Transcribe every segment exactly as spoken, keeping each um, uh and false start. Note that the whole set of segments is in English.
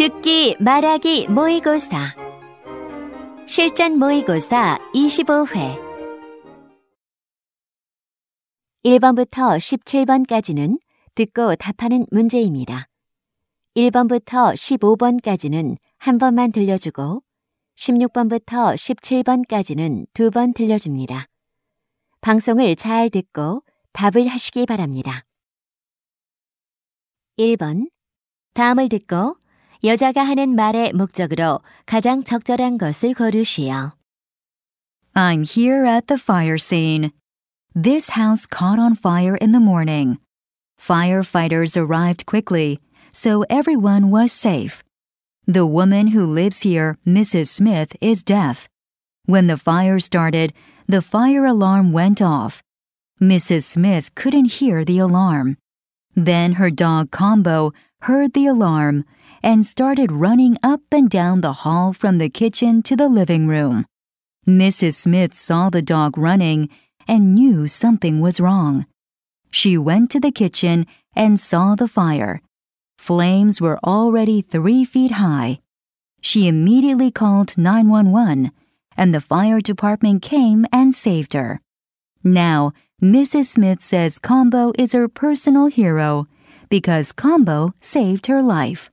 듣기 말하기 모의고사 실전 모의고사 이십오 회 일 번부터 십칠 번까지는 듣고 답하는 문제입니다. 일 번부터 십오 번까지는 한 번만 들려주고 십육 번부터 십칠 번까지는 두 번 들려줍니다. 방송을 잘 듣고 답을 하시기 바랍니다. 일 번. 다음을 듣고 여자가 하는 말의 목적으로 가장 적절한 것을 고르시오. I'm here at the fire scene. This house caught on fire in the morning. Firefighters arrived quickly, so everyone was safe. The woman who lives here, Missus Smith, is deaf. When the fire started, the fire alarm went off. Missus Smith couldn't hear the alarm. Then her dog Combo heard the alarm and started running up and down the hall from the kitchen to the living room. Missus Smith saw the dog running and knew something was wrong. She went to the kitchen and saw the fire. Flames were already three feet high. She immediately called nine one one, and the fire department came and saved her. Now, Missus Smith says Combo is her personal hero because Combo saved her life.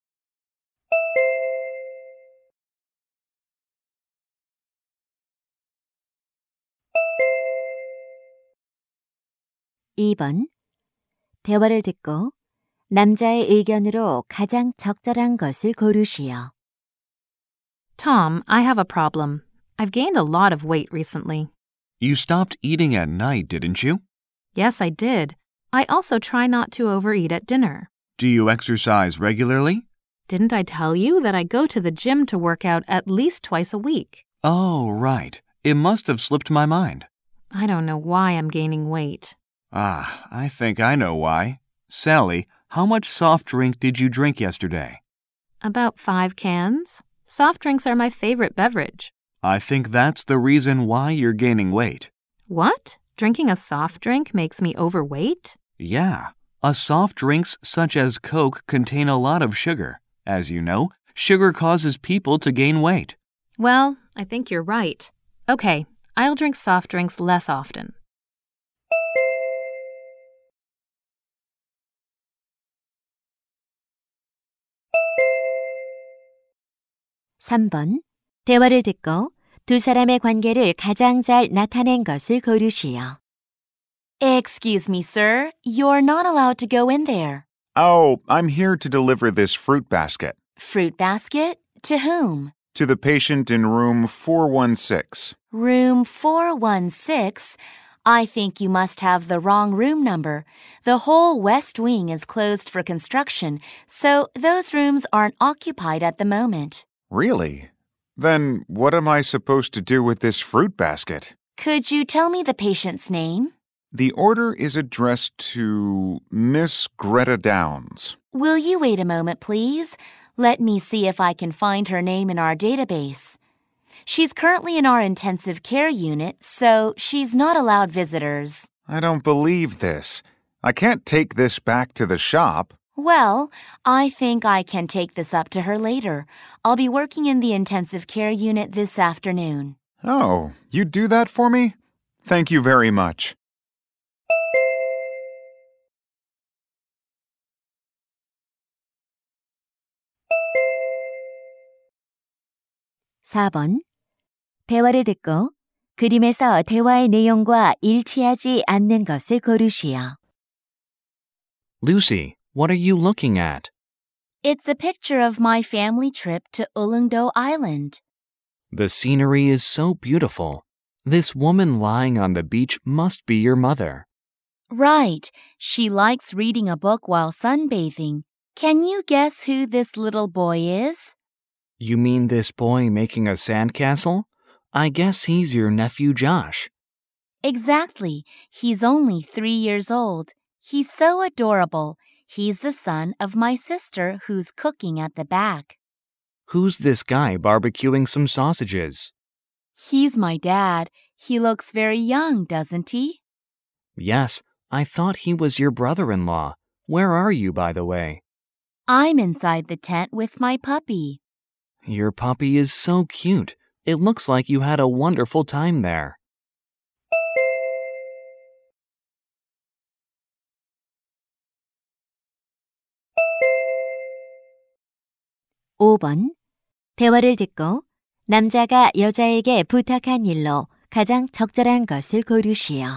이 번. 대화를 듣고 남자의 의견으로 가장 적절한 것을 고르시오. Tom, I have a problem. I've gained a lot of weight recently. You stopped eating at night, didn't you? Yes, I did. I also try not to overeat at dinner. Do you exercise regularly? Didn't I tell you that I go to the gym to work out at least twice a week? Oh, right. It must have slipped my mind. I don't know why I'm gaining weight. Ah, I think I know why. Sally, how much soft drink did you drink yesterday? About five cans. Soft drinks are my favorite beverage. I think that's the reason why you're gaining weight. What? Drinking a soft drink makes me overweight? Yeah. A soft drinks such as Coke contain a lot of sugar. As you know, sugar causes people to gain weight. Well, I think you're right. Okay, I'll drink soft drinks less often. 삼 번. 대화를 듣고 두 사람의 관계를 가장 잘 나타낸 것을 고르시오. Excuse me, sir. You're not allowed to go in there. Oh, I'm here to deliver this fruit basket. Fruit basket? To whom? To the patient in room four one six. Room four one six? I think you must have the wrong room number. The whole west wing is closed for construction, so those rooms aren't occupied at the moment. Really? Then what am I supposed to do with this fruit basket? Could you tell me the patient's name? The order is addressed to Miss Greta Downs. Will you wait a moment, please? Let me see if I can find her name in our database. She's currently in our intensive care unit, so she's not allowed visitors. I don't believe this. I can't take this back to the shop. Well, I think I can take this up to her later. I'll be working in the intensive care unit this afternoon. Oh, you'd do that for me? Thank you very much. 사 번. 대화를 듣고 그림에서 대화의 내용과 일치하지 않는 것을 고르시오. Lucy, what are you looking at? It's a picture of my family trip to Ulleungdo Island. The scenery is so beautiful. This woman lying on the beach must be your mother. Right. She likes reading a book while sunbathing. Can you guess who this little boy is? You mean this boy making a sandcastle? I guess he's your nephew Josh. Exactly. He's only three years old. He's so adorable. He's the son of my sister who's cooking at the back. Who's this guy barbecuing some sausages? He's my dad. He looks very young, doesn't he? Yes, I thought he was your brother-in-law. Where are you, by the way? I'm inside the tent with my puppy. Your puppy is so cute. It looks like you had a wonderful time there. 오 번. 대화를 듣고 남자가 여자에게 부탁한 일로 가장 적절한 것을 고르시오.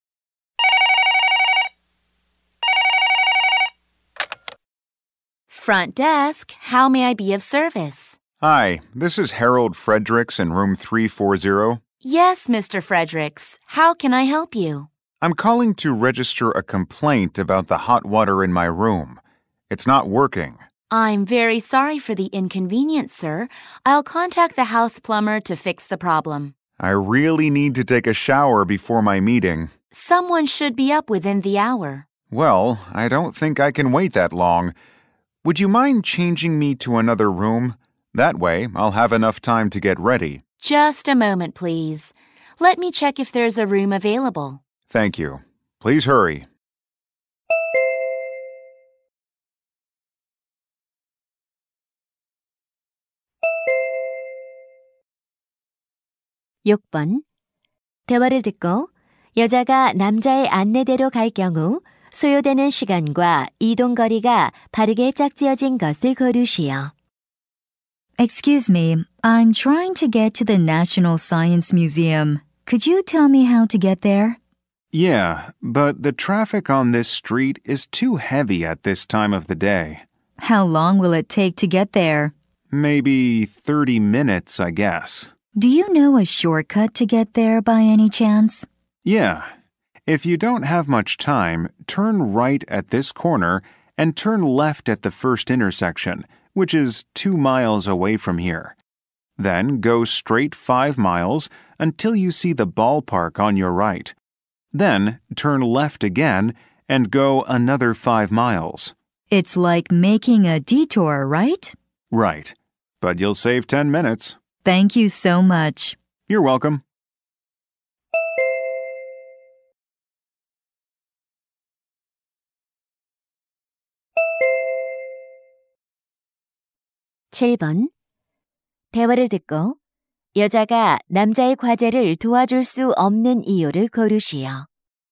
Front desk, how may I be of service? Hi, this is Harold Fredericks in room three forty. Yes, Mister Fredericks. How can I help you? I'm calling to register a complaint about the hot water in my room. It's not working. I'm very sorry for the inconvenience, sir. I'll contact the house plumber to fix the problem. I really need to take a shower before my meeting. Someone should be up within the hour. Well, I don't think I can wait that long. Would you mind changing me to another room? That way, I'll have enough time to get ready. Just a moment, please. Let me check if there's a room available. Thank you. Please hurry. 육 번. 대화를 듣고 여자가 남자의 안내대로 갈 경우 소요되는 시간과 이동 거리가 바르게 짝지어진 것을 고르시오. Excuse me, I'm trying to get to the National Science Museum. Could you tell me how to get there? Yeah, but the traffic on this street is too heavy at this time of the day. How long will it take to get there? Maybe thirty minutes, I guess. Do you know a shortcut to get there by any chance? Yeah. If you don't have much time, turn right at this corner and turn left at the first intersection, which is two miles away from here. Then go straight five miles until you see the ballpark on your right. Then turn left again and go another five miles. It's like making a detour, right? Right. But you'll save ten minutes. Thank you so much. You're welcome. 칠 번. 대화를 듣고 여자가 남자의 과제를 도와줄 수 없는 이유를 고르시오.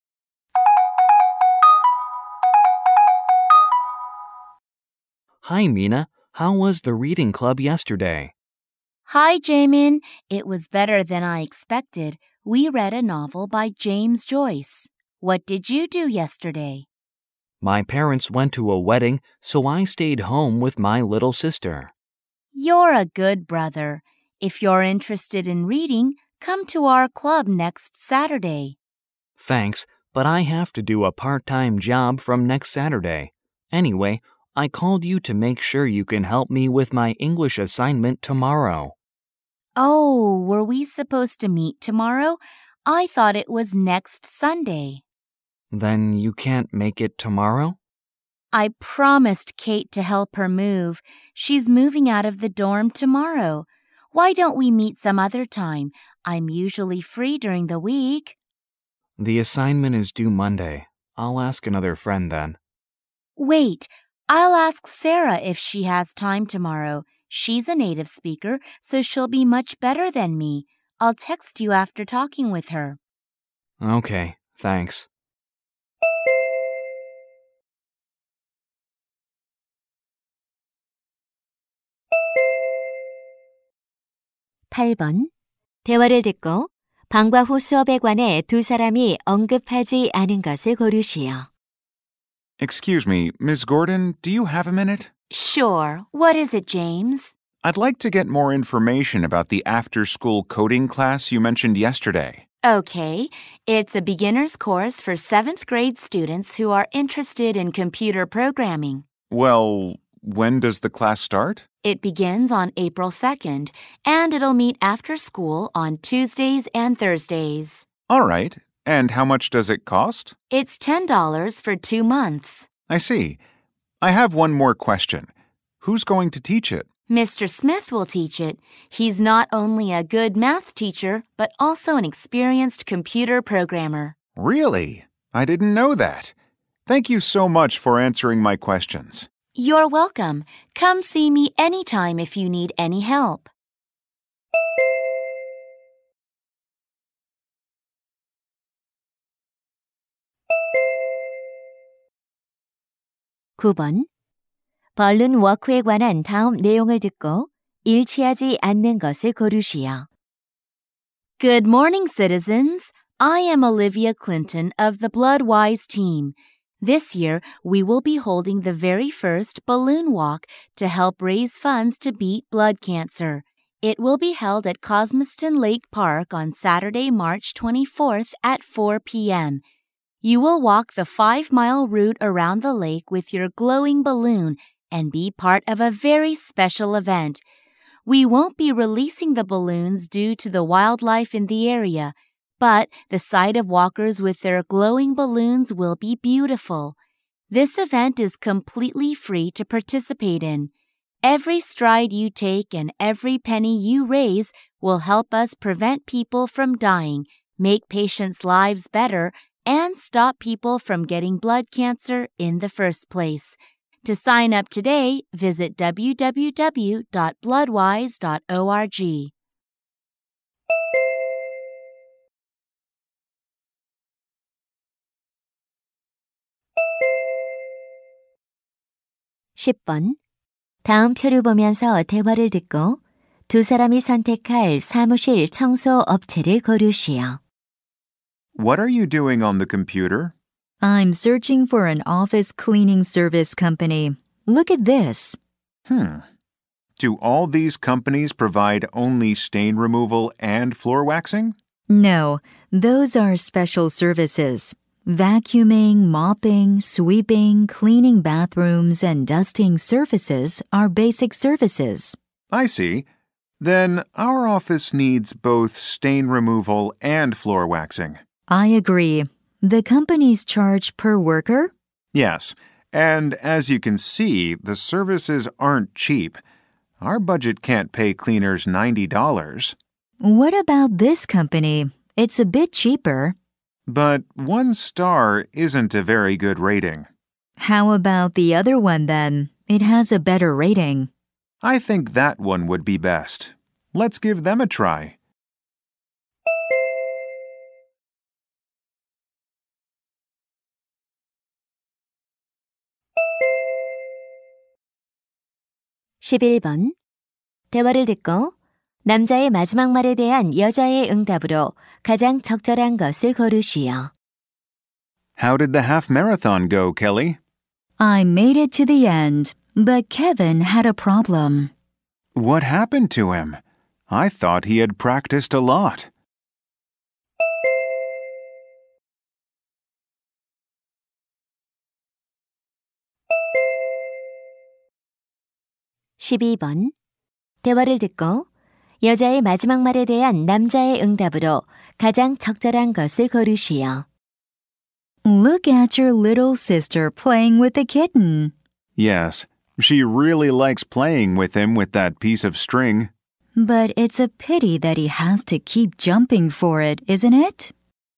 Hi, Mina. How was the reading club yesterday? Hi, Jamin. It was better than I expected. We read a novel by James Joyce. What did you do yesterday? My parents went to a wedding, so I stayed home with my little sister. You're a good brother. If you're interested in reading, come to our club next Saturday. Thanks, but I have to do a part-time job from next Saturday. Anyway, I called you to make sure you can help me with my English assignment tomorrow. Oh, were we supposed to meet tomorrow? I thought it was next Sunday. Then you can't make it tomorrow? I promised Kate to help her move. She's moving out of the dorm tomorrow. Why don't we meet some other time? I'm usually free during the week. The assignment is due Monday. I'll ask another friend then. Wait, I'll ask Sarah if she has time tomorrow. She's a native speaker, so she'll be much better than me. I'll text you after talking with her. Okay, thanks. 팔 번. 대화를 듣고 방과 후 수업에 관해 두 사람이 언급하지 않은 것을 고르시오. Excuse me, Miss Gordon, do you have a minute? Sure. What is it, James? I'd like to get more information about the after-school coding class you mentioned yesterday. Okay. It's a beginner's course for seventh grade students who are interested in computer programming. Well, when does the class start? It begins on April second, and it'll meet after school on Tuesdays and Thursdays. All right. And how much does it cost? It's ten dollars for two months. I see. I have one more question. Who's going to teach it? Mister Smith will teach it. He's not only a good math teacher, but also an experienced computer programmer. Really? I didn't know that. Thank you so much for answering my questions. You're welcome. Come see me anytime if you need any help. 구 번. 벌룬 워크에 관한 다음 내용을 듣고 일치하지 않는 것을 고르시오. Good morning, citizens. I am Olivia Clinton of the Bloodwise team. This year, we will be holding the very first balloon walk to help raise funds to beat blood cancer. It will be held at Cosmiston Lake Park on Saturday, March twenty-fourth at four p.m. You will walk the five-mile route around the lake with your glowing balloon and be part of a very special event. We won't be releasing the balloons due to the wildlife in the area, but the sight of walkers with their glowing balloons will be beautiful. This event is completely free to participate in. Every stride you take and every penny you raise will help us prevent people from dying, make patients' lives better, and stop people from getting blood cancer in the first place. To sign up today, visit w w w dot bloodwise dot org. 십 번. 다음 표를 보면서 대화를 듣고 두 사람이 선택할 사무실 청소 업체를 고르시오. What are you doing on the computer? I'm searching for an office cleaning service company. Look at this. Hmm. Do all these companies provide only stain removal and floor waxing? No, those are special services. Vacuuming, mopping, sweeping, cleaning bathrooms, and dusting surfaces are basic services. I see. Then our office needs both stain removal and floor waxing. I agree. The companies charge per worker? Yes, and as you can see, the services aren't cheap. Our budget can't pay cleaners ninety dollars. What about this company? It's a bit cheaper. But one star isn't a very good rating. How about the other one then? It has a better rating. I think that one would be best. Let's give them a try. 십일 번. 대화를 듣고 남자의 마지막 말에 대한 여자의 응답으로 가장 적절한 것을 고르시오. How did the half marathon go, Kelly? I made it to the end, but Kevin had a problem. What happened to him? I thought he had practiced a lot. 십이 번. 대화를 듣고 여자의 마지막 말에 대한 남자의 응답으로 가장 적절한 것을 고르시오. Look at your little sister playing with the kitten. Yes, she really likes playing with him with that piece of string. But it's a pity that he has to keep jumping for it, isn't it?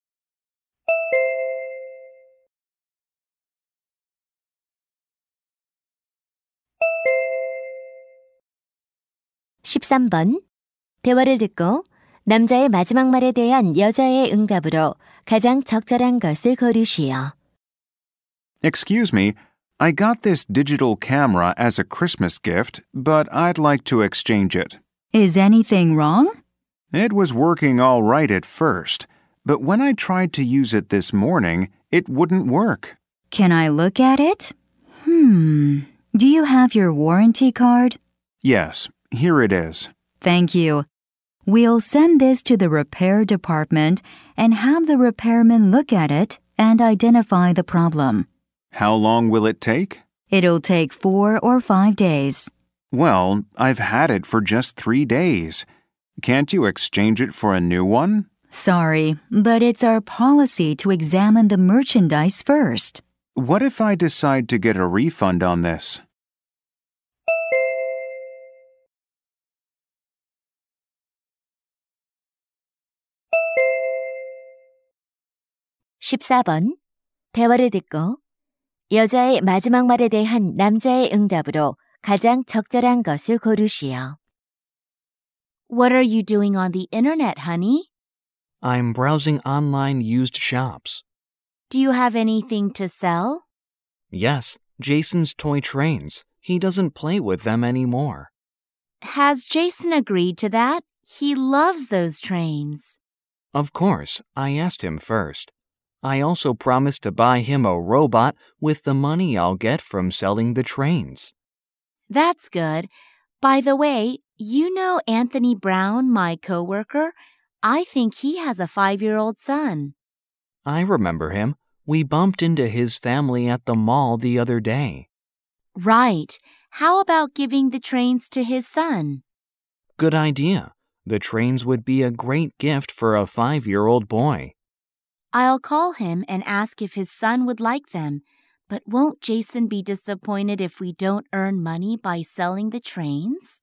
십삼 번. 대화를 듣고 남자의 마지막 말에 대한 여자의 응답으로 가장 적절한 것을 고르시오. Excuse me, I got this digital camera as a Christmas gift, but I'd like to exchange it. Is anything wrong? It was working all right at first, but when I tried to use it this morning, it wouldn't work. Can I look at it? Hmm. Do you have your warranty card? Yes, here it is. Thank you. We'll send this to the repair department and have the repairman look at it and identify the problem. How long will it take? It'll take four or five days. Well, I've had it for just three days. Can't you exchange it for a new one? Sorry, but it's our policy to examine the merchandise first. What if I decide to get a refund on this? 십사 번. 대화를 듣고 여자의 마지막 말에 대한 남자의 응답으로 가장 적절한 것을 고르시오. What are you doing on the internet, honey? I'm browsing online used shops. Do you have anything to sell? Yes, Jason's toy trains. He doesn't play with them anymore. Has Jason agreed to that? He loves those trains. Of course, I asked him first. I also promised to buy him a robot with the money I'll get from selling the trains. That's good. By the way, you know Anthony Brown, my coworker? I think he has a five-year-old son. I remember him. We bumped into his family at the mall the other day. Right. How about giving the trains to his son? Good idea. The trains would be a great gift for a five-year-old boy. I'll call him and ask if his son would like them. But won't Jason be disappointed if we don't earn money by selling the trains?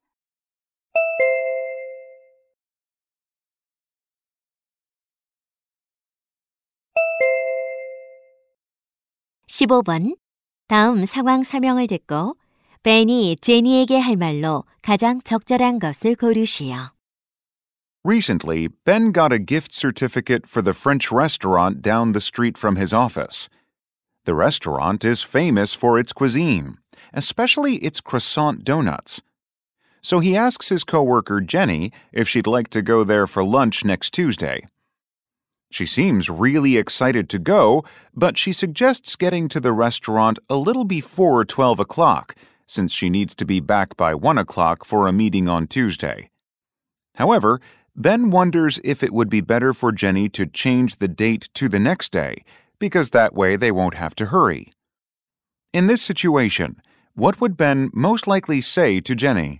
십오 번. 다음 상황 설명을 듣고 벤이 제니에게 할 말로 가장 적절한 것을 고르시오. Recently, Ben got a gift certificate for the French restaurant down the street from his office. The restaurant is famous for its cuisine, especially its croissant donuts. So he asks his coworker Jenny if she'd like to go there for lunch next Tuesday. She seems really excited to go, but she suggests getting to the restaurant a little before twelve o'clock, since she needs to be back by one o'clock for a meeting on Tuesday. However, Ben wonders if it would be better for Jenny to change the date to the next day, because that way they won't have to hurry. In this situation, what would Ben most likely say to Jenny?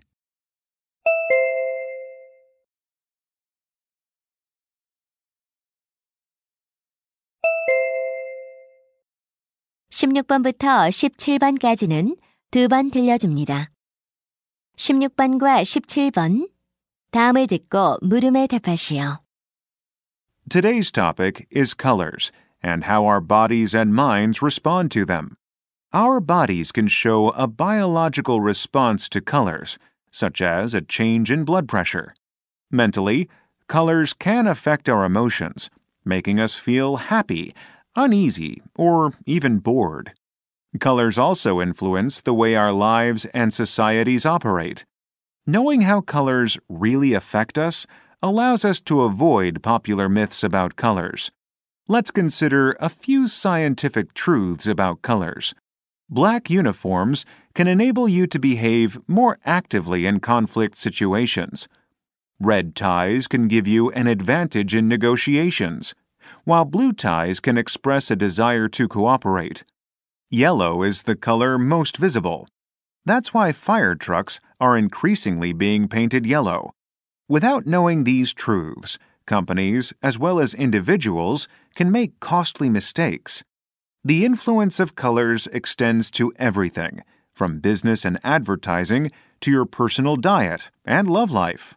십육 번부터 십칠 번까지는 두 번 들려줍니다. 십육 번과 십칠 번, 다음을 듣고 물음에 답하시오. Today's topic is colors and how our bodies and minds respond to them. Our bodies can show a biological response to colors, such as a change in blood pressure. Mentally, colors can affect our emotions, making us feel happy, uneasy, or even bored. Colors also influence the way our lives and societies operate. Knowing how colors really affect us allows us to avoid popular myths about colors. Let's consider a few scientific truths about colors. Black uniforms can enable you to behave more actively in conflict situations. Red ties can give you an advantage in negotiations, while blue ties can express a desire to cooperate. Yellow is the color most visible. That's why fire trucks are increasingly being painted yellow. Without knowing these truths, companies, as well as individuals, can make costly mistakes. The influence of colors extends to everything, from business and advertising to your personal diet and love life.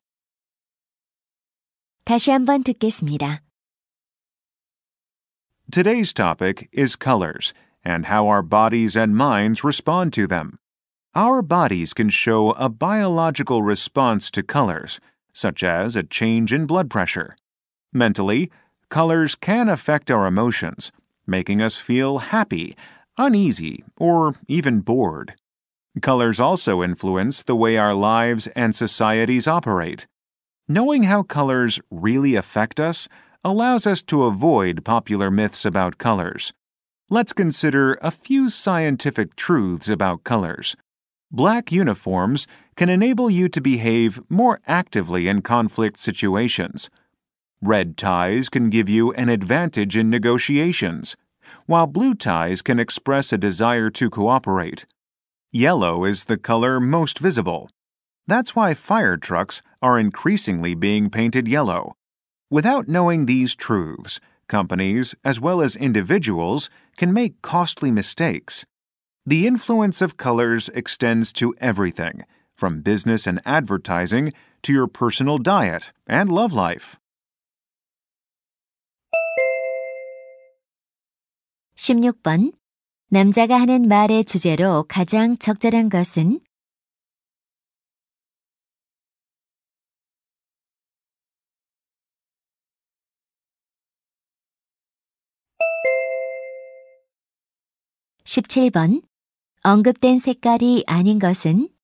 다시 한번 듣겠습니다. Today's topic is colors and how our bodies and minds respond to them. Our bodies can show a biological response to colors, such as a change in blood pressure. Mentally, colors can affect our emotions, making us feel happy, uneasy, or even bored. Colors also influence the way our lives and societies operate. Knowing how colors really affect us allows us to avoid popular myths about colors. Let's consider a few scientific truths about colors. Black uniforms can enable you to behave more actively in conflict situations. Red ties can give you an advantage in negotiations, while blue ties can express a desire to cooperate. Yellow is the color most visible. That's why fire trucks are increasingly being painted yellow. Without knowing these truths, companies, as well as individuals, can make costly mistakes. The influence of colors extends to everything, from business and advertising to your personal diet and love life. 십육 번. 남자가 하는 말의 주제로 가장 적절한 것은 십칠 번. 언급된 색깔이 아닌 것은